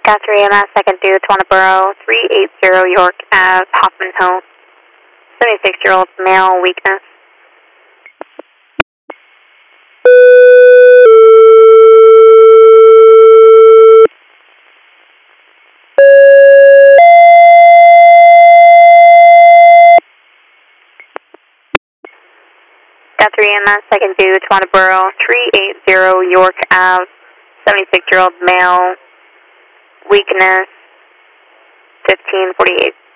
Guthrie EMS, second due, Twanaboro, 380 York Ave, Hoffman Hill. 76-year-old male, weakness. Guthrie EMS, second due, Twanaboro, 380 York Ave, 76-year-old male, weakness, 1548.